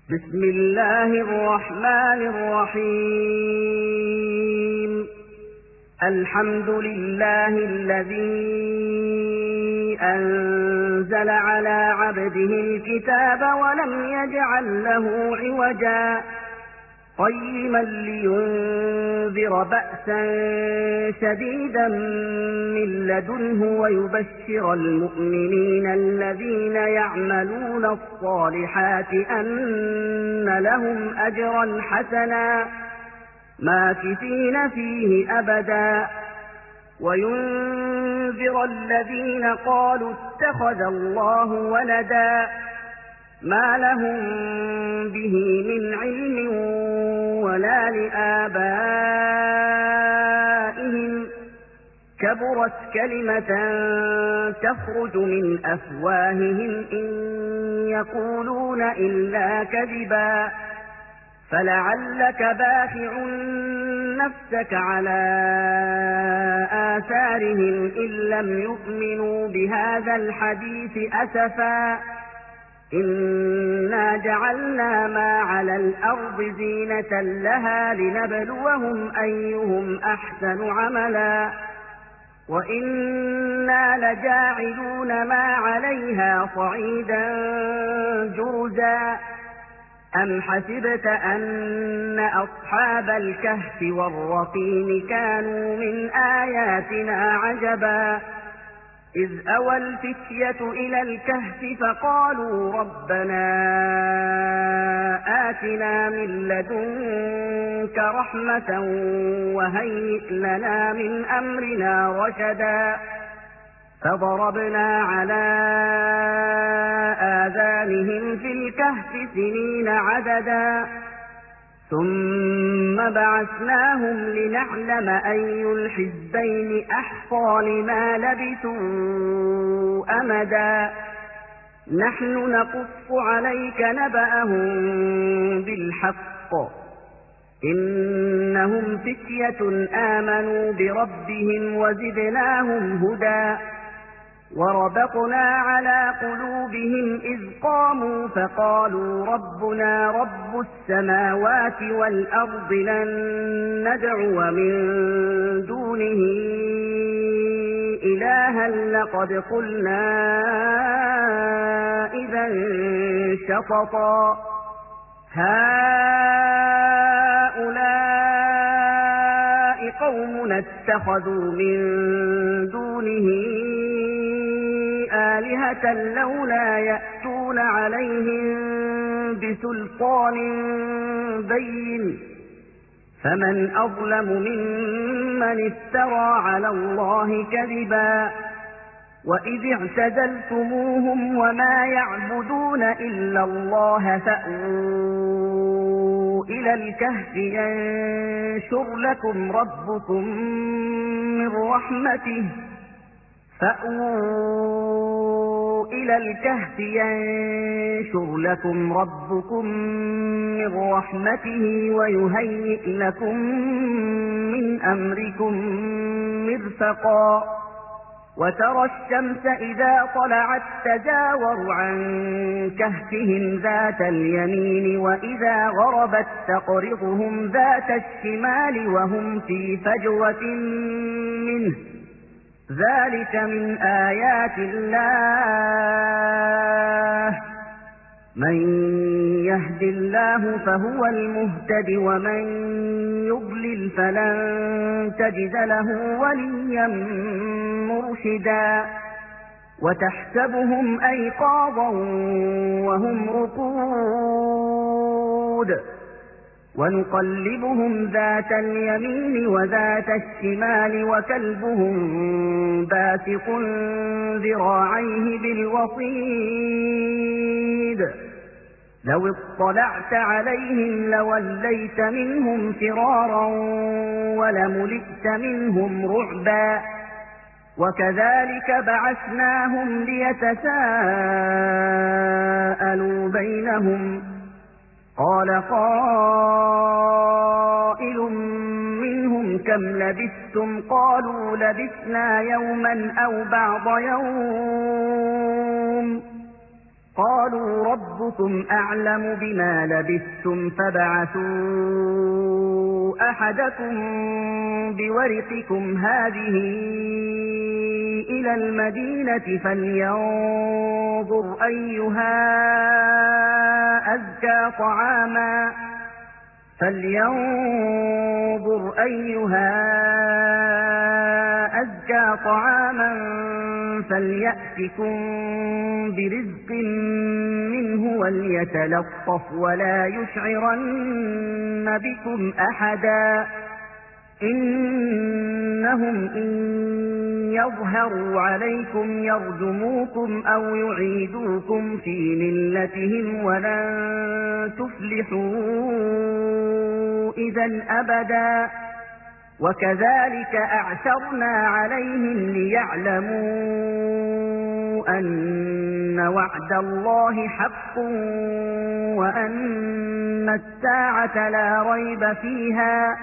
بسم الله الرحمن الرحيم. الحمد لله الذي أنزل على عبده الكتاب ولم يجعل له عوجا قيما لينذر بأسا شديدا من لدنه ويبشر المؤمنين الذين يعملون الصالحات أن لهم أجرا حسنا ماكثين فيه أبدا وينذر الذين قالوا اتخذ الله ولدا ما لهم به من علم ولا لآبائهم كبرت كلمة تخرج من أفواههم إن يقولون إلا كذبا فلعلك باخع نفسك على آثارهم إن لم يؤمنوا بهذا الحديث أسفا إنا جعلنا ما على الأرض زينة لها لنبلوهم أيهم أحسن عملا وإنا لجاعلون ما عليها صعيدا جرزا أم حسبت أن أصحاب الكهف والرقيم كانوا من آياتنا عجبا إذ أوى الفتية إلى الكهف فقالوا ربنا آتنا من لدنك رحمة وهيئ لنا من أمرنا رشدا فضربنا على آذانهم في الكهف سنين عددا ثم بعثناهم لنعلم أي الحزبين أحصى لما لبثوا أمدا نحن نقص عليك نبأهم بالحق إنهم فتية آمنوا بربهم وزدناهم هدى وربطنا على قلوبهم إذ قاموا فقالوا ربنا رب السماوات والأرض لن ندعو من دونه إلها لقد قلنا إذا شططا هؤلاء قوم اتخذوا من دونه آلهة لولا يأتون عليهم بسلطان بين فمن أظلم ممن افترى على الله كذبا وإذ اعتزلتموهم وما يعبدون إلا الله فأووا إلى الكهف ينشر لكم ربكم من رحمته فأووا إلى الكهف ينشر لكم ربكم من رحمته ويهيئ لكم من أمركم مرفقا وترى الشمس إذا طلعت تزاور عن كهفهم ذات اليمين وإذا غربت تقرضهم ذات الشمال وهم في فجوة منه ذلك من آيات الله من يهد الله فهو المهتد ومن يضلل فلن تجد له وليا مرشدا وتحسبهم أيقاظا وهم رقود ونقلبهم ذات اليمين وذات الشمال وكلبهم باسق ذراعيه بالوصيد لو اطلعت عليهم لوليت منهم فرارا ولملئت منهم رعبا وكذلك بعثناهم ليتساءلوا بينهم قال قائل منهم كم لبثتم قالوا لبثنا يوما أو بعض يوم قالوا ربكم أعلم بما لبثتم فابعثوا أحدكم بورقكم هذه إلى المدينة فلينظر أيها أزكى طعاما فليأتكم برزق منه وليتلطف ولا يشعرن بكم أحدا إنهم إن يظهروا عليكم يرجموكم أو يعيدوكم في ملتهم ولن تفلحوا إذا أبدا وكذلك أعثرنا عليهم ليعلموا أن وعد الله حق وأن الساعة لا ريب فيها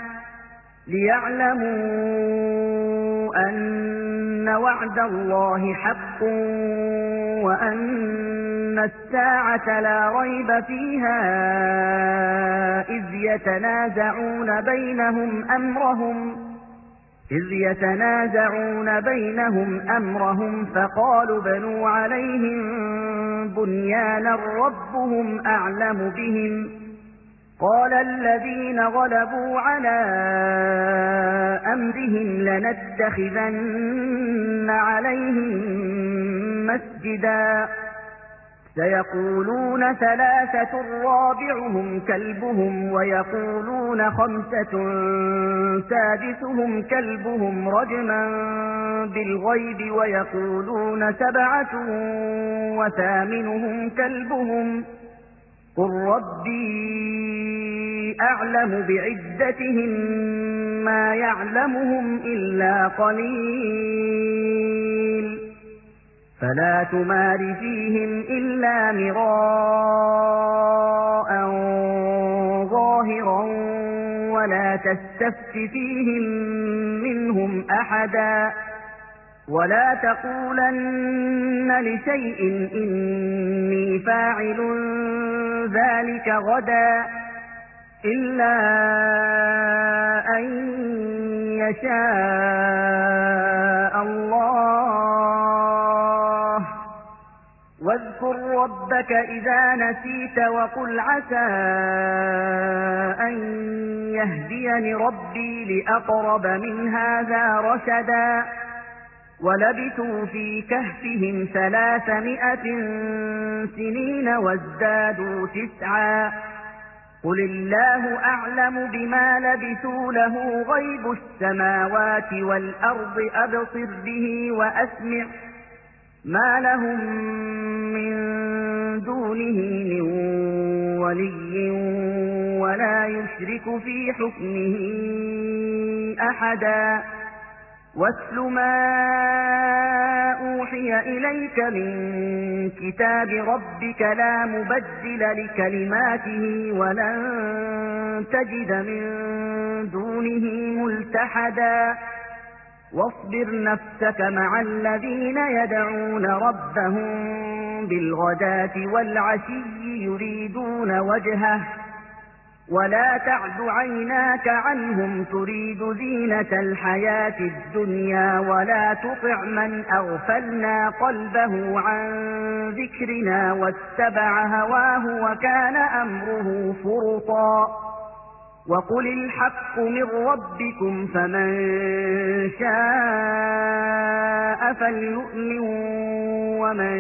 إذ يتنازعون بينهم أمرهم فقالوا بنوا عليهم بنيانا ربهم أعلم بهم قال الذين غلبوا على أمرهم لنتخذن عليهم مسجدا سيقولون ثلاثة رابعهم كلبهم ويقولون خمسة سادسهم كلبهم رجما بالغيب ويقولون سبعة وثامنهم كلبهم قل ربي أعلم بعدتهم ما يعلمهم إلا قليل فلا تمار فيهم إلا مراء ظاهرا ولا تستفت فيهم منهم أحدا ولا تقولن لشيء إني فاعل ذلك غدا إلا أن يشاء الله واذكر ربك إذا نسيت وقل عسى أن يهديني ربي لأقرب من هذا رشدا ولبثوا في كهفهم 300 سنين وازدادوا 9 قل الله أعلم بما لبثوا له غيب السماوات والأرض أبصر به وأسمع ما لهم من دونه من ولي ولا يشرك في حكمه أحدا واتل ما أوحي إليك من كتاب ربك لا مبدل لكلماته ولن تجد من دونه ملتحدا واصبر نفسك مع الذين يدعون ربهم بالغداة والعشي يريدون وجهه ولا تعد عيناك عنهم تريد زينة الحياة الدنيا ولا تطع من أغفلنا قلبه عن ذكرنا واتبع هواه وكان أمره فرطا وقل الحق من ربكم فمن شاء فليؤمن ومن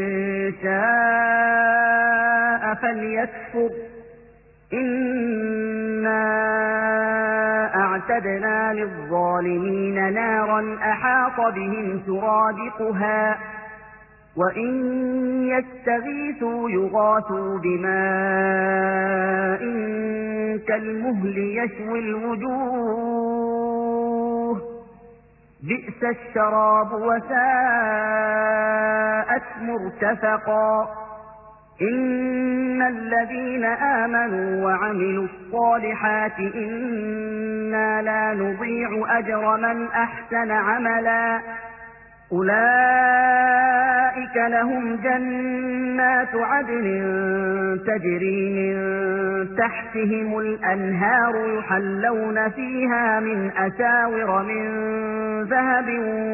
شاء فليكفر إنا أعتدنا للظالمين نارا أحاط بهم سرادقها وإن يستغيثوا يغاثوا بماء كالمهل يشوي الوجوه بئس الشراب وساءت مرتفقا إن الذين آمنوا وعملوا الصالحات إنا لا نضيع أجر من أحسن عملا أولئك لهم جنات عدن تجري من تحتهم الأنهار يحلون فيها من أساور من ذهب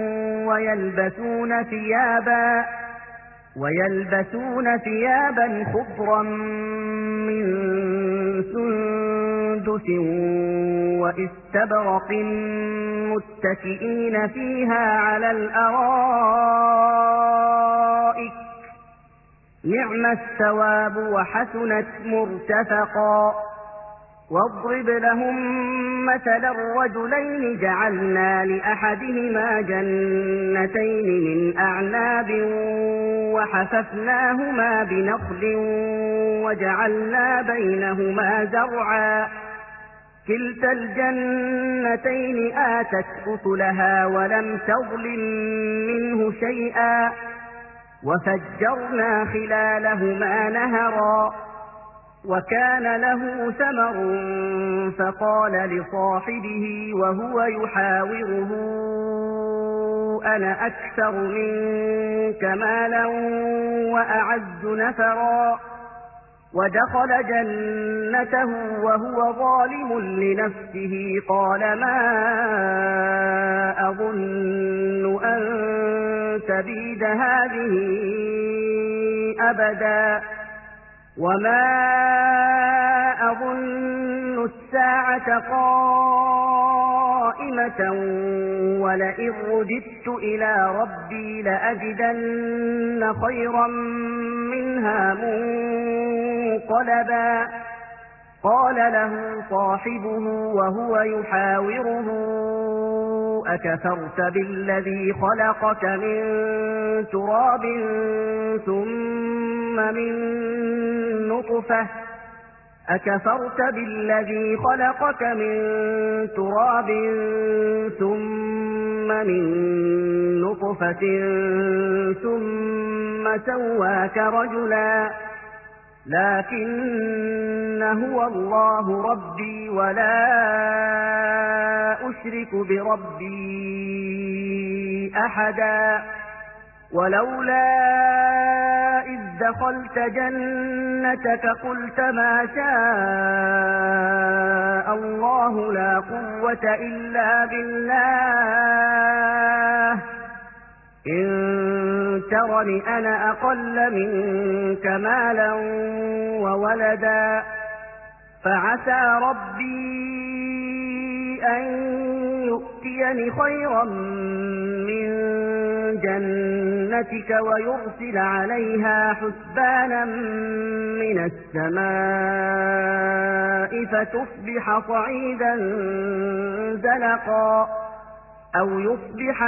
ويلبسون ثيابا خضرا من سندس وإستبرق متكئين فيها على الأرائك نعم الثواب وحسنت مرتفقا واضرب لهم مثل الرجلين جعلنا لأحدهما جنتين من أعناب وحففناهما بنخل وجعلنا بينهما زرعا كلتا الجنتين آتت أكلها ولم تظلم منه شيئا وفجرنا خلالهما نهرا وكان له ثمر فقال لصاحبه وهو يحاوره أنا أكثر منك مالا وأعز نفرا ودخل جنته وهو ظالم لنفسه قال ما أظن أن تبيد هذه أبدا وما أظن الساعة قائمة ولئن رددت إلى ربي لأجدن خيرا منها منقلبا قال له صاحبه وهو يحاوره أكفرت بالذي خلقك من تراب ثم من نطفة ثم سواك رجلا لكن هو الله ربي ولا أشرك بربي أحدا ولولا إذ دخلت جنتك قلت ما شاء الله لا قوة إلا بالله إن ترني أنا أقل منك مالا وولدا فعسى ربي أن يؤتيني خيرا من جنتك ويرسل عليها حسبانا من السماء فتصبح صعيدا زلقا أو يصبح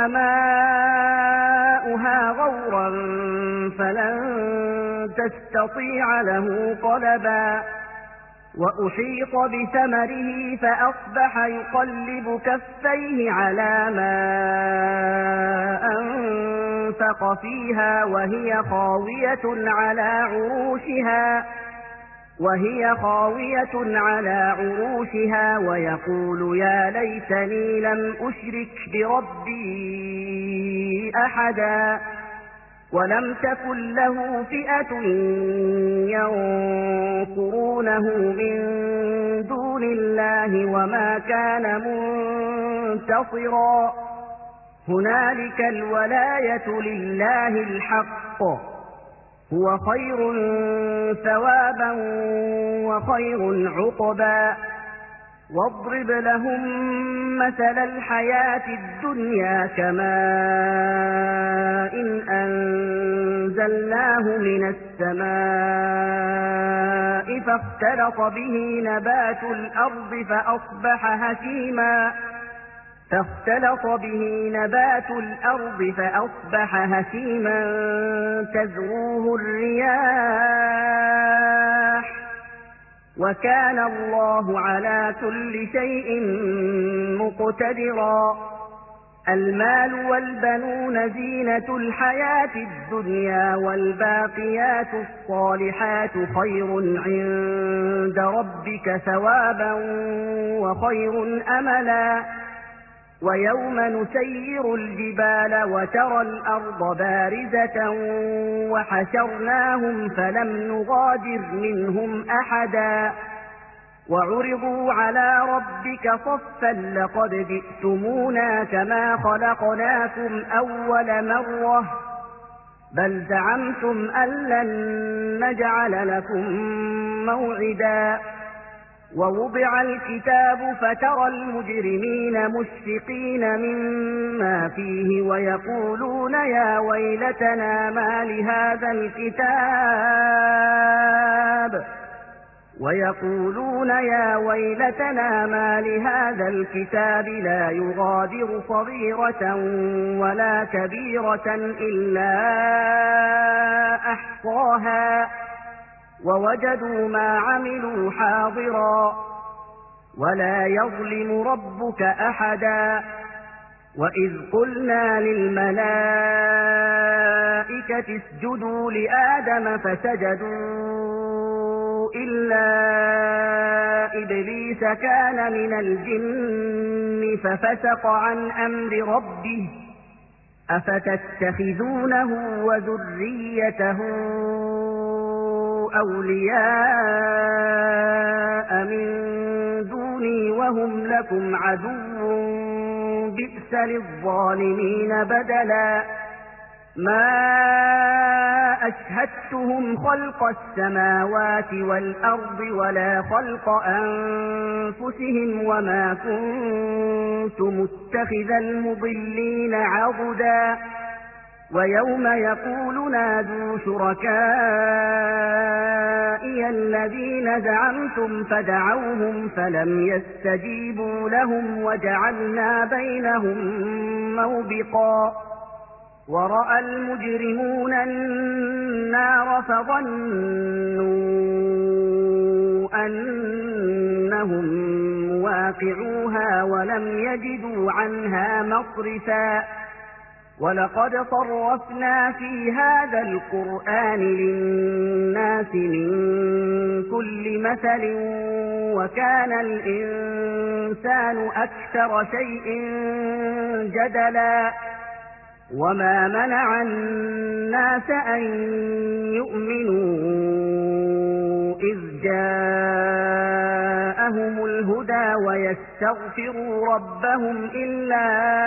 ماؤها غورا فلن تستطيع له طلبا وأحيط بثمره فأصبح يقلب كفيه على ما أنفق فيها وهي خاوية على عروشها ويقول يا ليتني لم أشرك بربي أحدا ولم تكن له فئة ينصرونه من دون الله وما كان منتصرا هنالك الولاية لله الحق هو خير ثوابا وخير عقبا واضرب لهم مثل الحياة الدنيا كماء أنزلناه من السماء فاختلط به نبات الأرض فأصبح هشيما تذروه الرياح وكان الله على كل شيء مقتدرا المال والبنون زينة الحياة الدنيا والباقيات الصالحات خير عند ربك ثوابا وخير أملا ويوم نسير الجبال وترى الأرض بارزة وحشرناهم فلم نغادر منهم أحدا وعرضوا على ربك صفا لقد جئتمونا كما خلقناكم أول مرة بل زعمتم أن لن نجعل لكم موعدا ووضع الكتاب فترى المجرمين مشفقين مما فيه ويقولون يا ويلتنا ما لهذا الكتاب لا يغادر صغيرة ولا كبيرة إلا أحصاها ووجدوا ما عملوا حاضرا ولا يظلم ربك أحدا وإذ قلنا للملائكة اسجدوا لآدم فسجدوا إلا إبليس كان من الجن ففسق عن أمر ربه أفتتخذونه وذريته أولياء من دوني وهم لكم عدو بئس للظالمين بدلا ما أشهدتهم خلق السماوات والأرض ولا خلق أنفسهم وما كنت متخذ المضلين عضدا ويوم يقول نادوا شركائي الذين زعمتم فدعوهم فلم يستجيبوا لهم وجعلنا بينهم موبقا ورأى المجرمون النار فظنوا أنهم مواقعوها ولم يجدوا عنها مصرفا ولقد صرفنا في هذا القرآن للناس من كل مثل وكان الإنسان أكثر شيء جدلا وما منع الناس أن يؤمنوا إذ جاءهم الهدى ويستغفروا ربهم إلا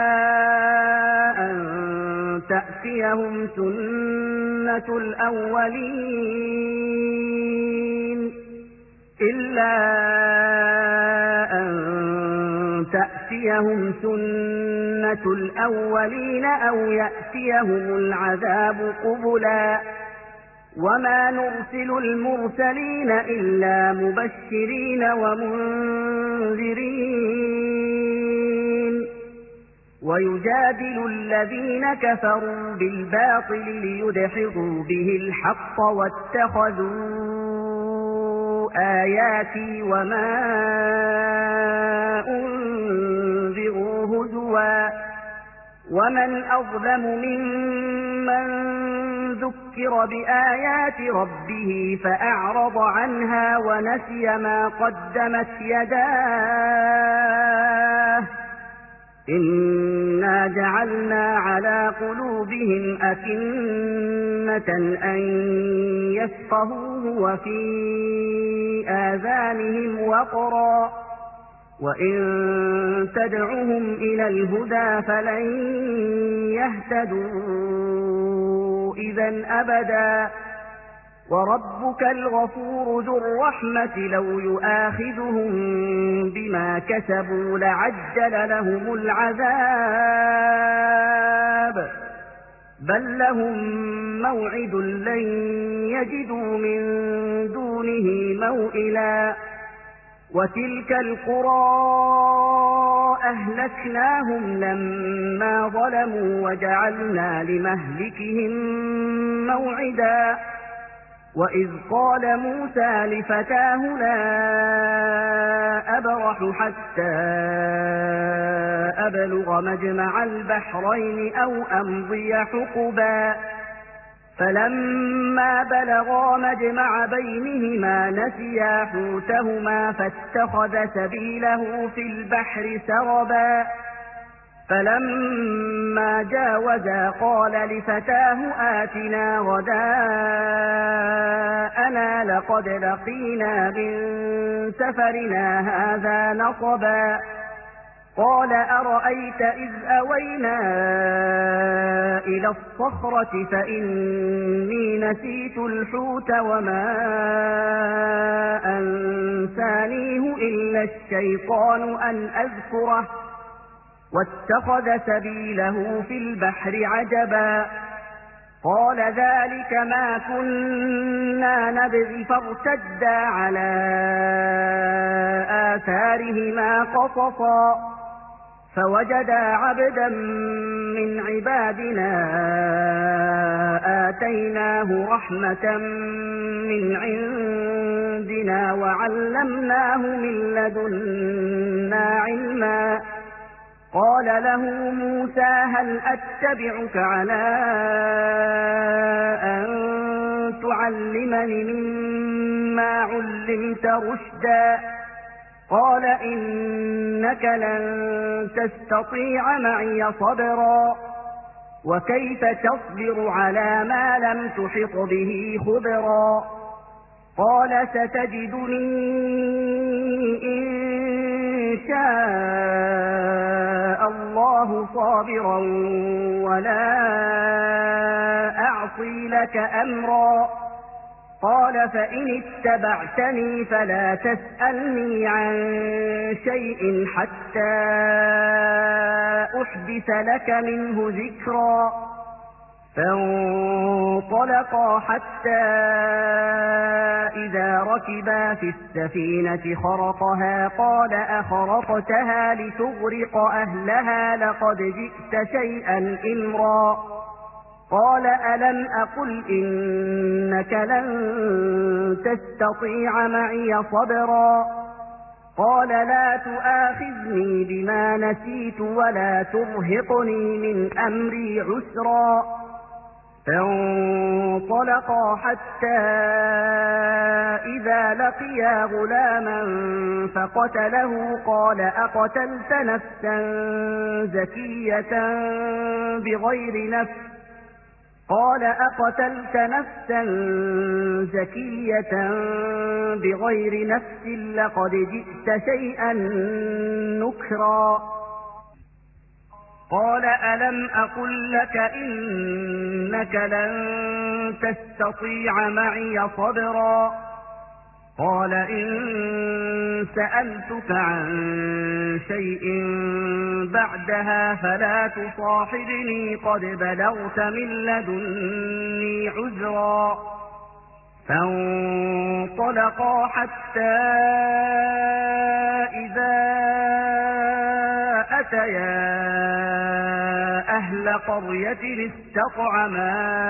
أن تأتيهم سنة الأولين أو يأتيهم العذاب قبلا وما نرسل المرسلين إلا مبشرين ومنذرين ويجادل الذين كفروا بالباطل ليدحضوا به الحق واتخذوا آياتي وما أنذروا هزوا ومن أظلم ممن ذكر بآيات ربه فأعرض عنها ونسي ما قدمت يداه إنا جعلنا على قلوبهم أكنة أن يفقهوه وفي آذانهم وقرا وإن تدعهم إلى الهدى فلن يهتدوا إذا أبدا وربك الغفور ذو الرحمة لو يؤاخذهم بما كسبوا لعجل لهم العذاب بل لهم موعد لن يجدوا من دونه موئلا وتلك القرى أهلكناهم لما ظلموا وجعلنا لمهلكهم موعدا وإذ قال موسى لفتاه لا أبرح حتى أبلغ مجمع البحرين أو أمضي حقبا فلما بلغا مجمع بينهما نسيا حوتهما فاتخذ سبيله في البحر سربا فلما جاوزا قال لفتاه آتنا غداءنا لقد لقينا من سفرنا هذا نصبا قال أرأيت إذ أوينا إلى الصخرة فإني نسيت الحوت وما أنسانيه إلا الشيطان أن أذكره واتخذ سبيله في البحر عجبا قال ذلك ما كنا نبغي فارتدا على آثارهما قصصا فوجدا عبدا من عبادنا آتيناه رحمة من عندنا وعلمناه من لدنا علما قال له موسى هل أتبعك على أن تعلمني مما علمت رشدا قال إنك لن تستطيع معي صبرا وكيف تصبر على ما لم تحط به خبرا قال ستجدني إن شاء الله صابرا ولا أعصي لك أمرا قال فإن اتبعتني فلا تسألني عن شيء حتى أحدث لك منه ذكرا فانطلقا حتى إذا ركبا في السفينة خرقها قال أخرقتها لتغرق أهلها لقد جئت شيئا إمرا قال ألم أقل إنك لن تستطيع معي صبرا قال لا تؤاخذني بما نسيت ولا ترهقني من أمري عسرا فانطلقا حتى إذا لقيا غلاما فقتله قال أقتلت نفسا زكية بغير نفس لقد جئت شيئا نكرا قال ألم أقل لك إنك لن تستطيع معي صبرا قال إن سألتك عن شيء بعدها فلا تصاحبني قد بلغت من لدني عذرا فانطلقا حتى إذا أتيا أهل قرية استطعما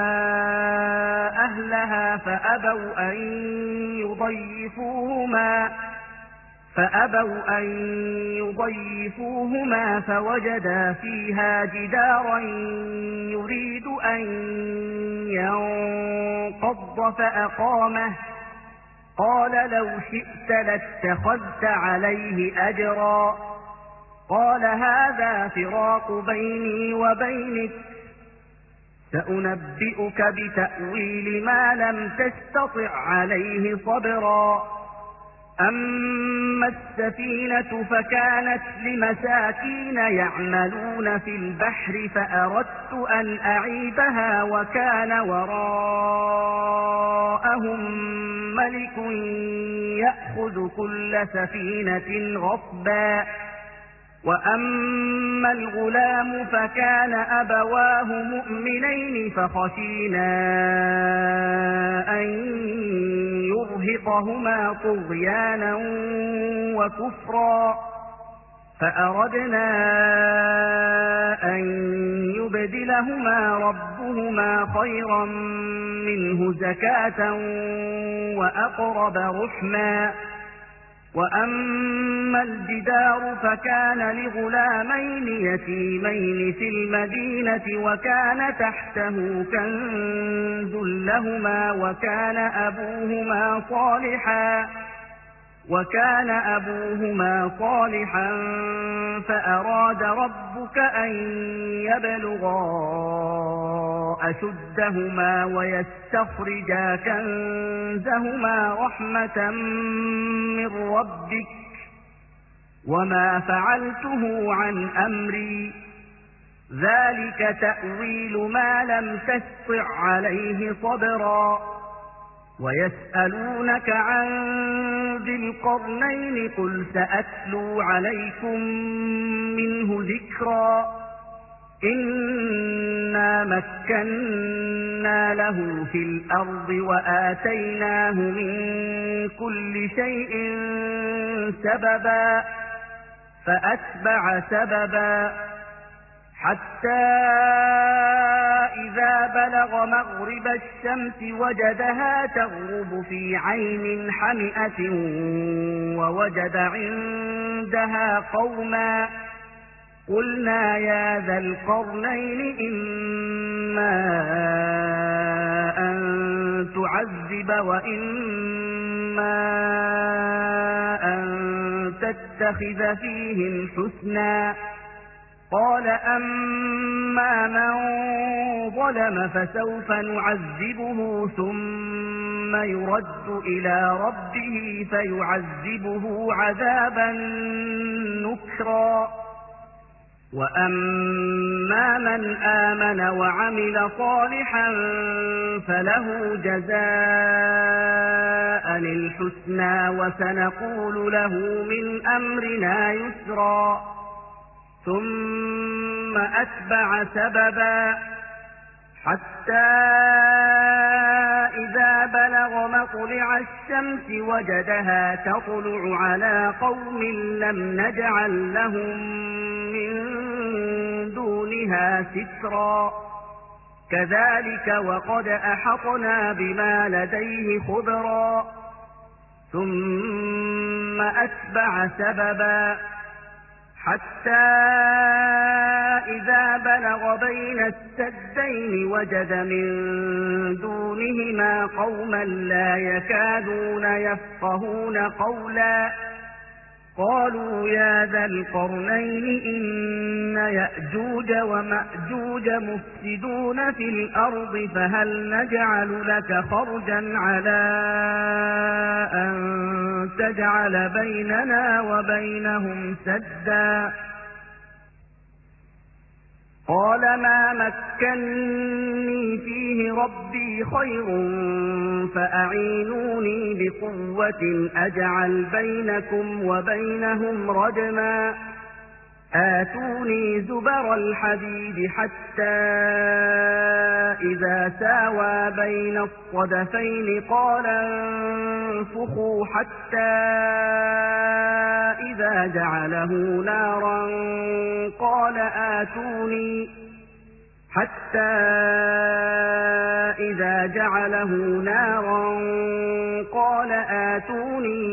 أهلها فأبوا أن يضيفوهما فوجدا فيها جدارا يريد أن ينقض فأقامه قال لو شئت لاتخذت عليه أجرا قال هذا فراق بيني وبينك سأنبئك بتأويل ما لم تستطع عليه صبرا أما السفينة فكانت لمساكين يعملون في البحر فأردت أن أعيبها وكان وراءهم ملك يأخذ كل سفينة غصبا وأما الغلام فكان أبواه مؤمنين فخشينا أن يرهقهما طغيانا وكفرا فأردنا أن يبدلهما ربهما خيرا منه زكاة وأقرب رحما وأما الجدار فكان لغلامين يتيمين في المدينة وكان تحته كنز لهما وكان أبوهما صالحا وكان أبوهما صالحا فأراد ربك أن يبلغا أشدهما ويستخرجا كنزهما رحمة من ربك وما فعلته عن أمري ذلك تأويل ما لم تستطع عليه صبرا ويسألونك عن ذي القرنين قل سأتلو عليكم منه ذكرا إنا مكنا له في الأرض وآتيناه من كل شيء سببا فأتبع سببا حتى إذا بلغ مغرب الشمس وجدها تغرب في عين حمئة ووجد عندها قوما قلنا يا ذا القرنين إما أن تعذب وإما أن تتخذ فيهم حسنا قال أما من ظلم فسوف نعذبه ثم يرد إلى ربه فيعذبه عذابا نكرا وأما من آمن وعمل صالحا فله جزاء الحسنى وسنقول له من أمرنا يسرا ثم أتبع سببا حتى إذا بلغ مطلع الشمس وجدها تطلع على قوم لم نجعل لهم من دونها سترا كذلك وقد أحطنا بما لديه خبرا ثم أتبع سببا حتى إذا بلغ بين السدين وجد من دونهما قوما لا يكادون يفقهون قولا قالوا يا ذا القرنين إن يأجوج ومأجوج مفسدون في الأرض فهل نجعل لك خرجا على أن تجعل بيننا وبينهم سدا قال ما مكني فيه ربي خير فأعينوني بقوة أجعل بينكم وبينهم ردما آتوني زبر الحديد حتى إذا ساوى بين الصدفين قال انفخوا حتى إذا جعله نارا قال آتوني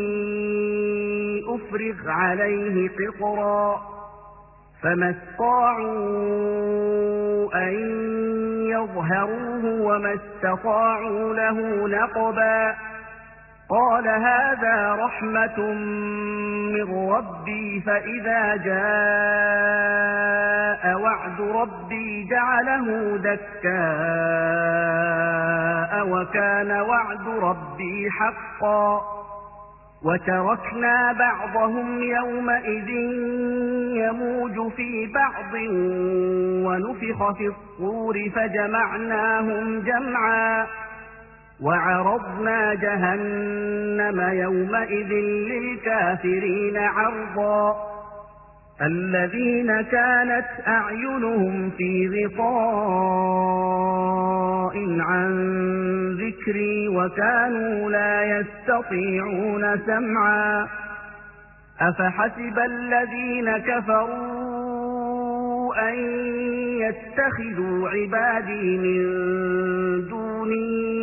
أفرغ عليه قطرا فما استطاعوا أن يظهروه وما استطاعوا له نقبا قال هذا رحمة من ربي فإذا جاء وعد ربي جعله دكاء وكان وعد ربي حقا وتركنا بعضهم يومئذ يموج في بعض ونفخ في الصور فجمعناهم جمعا وعرضنا جهنم يومئذ للكافرين عرضا الذين كانت أعينهم في غطاء عن ذكري وكانوا لا يستطيعون سمعا أفحسب الذين كفروا أن يتخذوا عبادي من دوني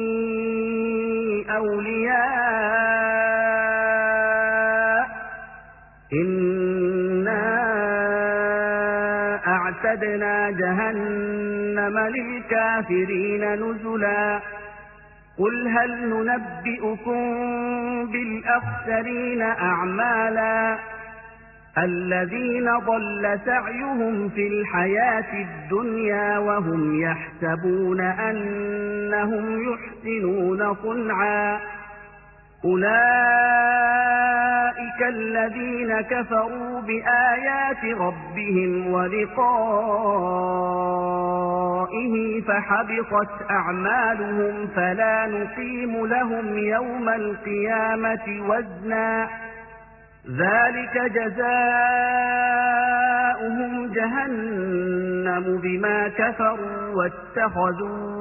أولياء إنا أعتدنا جهنم للكافرين نزلا قل هل ننبئكم بالأخسرين أعمالا الذين ضل سعيهم في الحياة الدنيا وهم يحسبون أنهم يحسنون صنعا أولئك الذين كفروا بآيات ربهم ولقائه فحبطت أعمالهم فلا نقيم لهم يوم القيامة وزنا ذلك جزاؤهم جهنم بما كفروا واتخذوا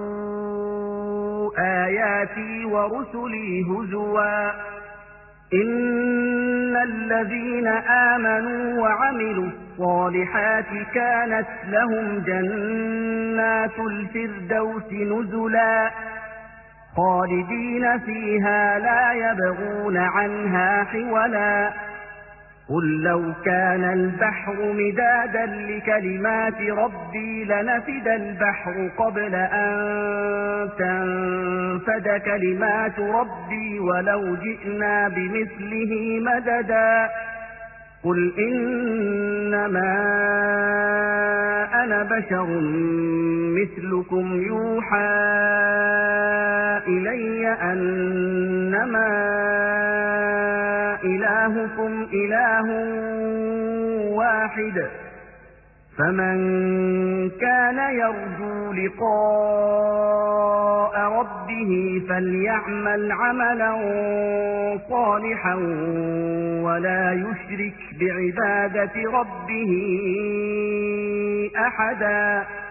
آياتي ورسلي هزوا إن الذين آمنوا وعملوا الصالحات كانت لهم جنات الفردوس نزلا خالدين فيها لا يبغون عنها حولا قل لو كان البحر مدادا لكلمات ربي لنفد البحر قبل أن تنفد كلمات ربي ولو جئنا بمثله مددا قل إنما أنا بشر مثلكم يوحى إلي أنما إلهكم إله واحد فمن كان يرجو لقاء ربه فليعمل عملا صالحا ولا يشرك بعبادة ربه أحدا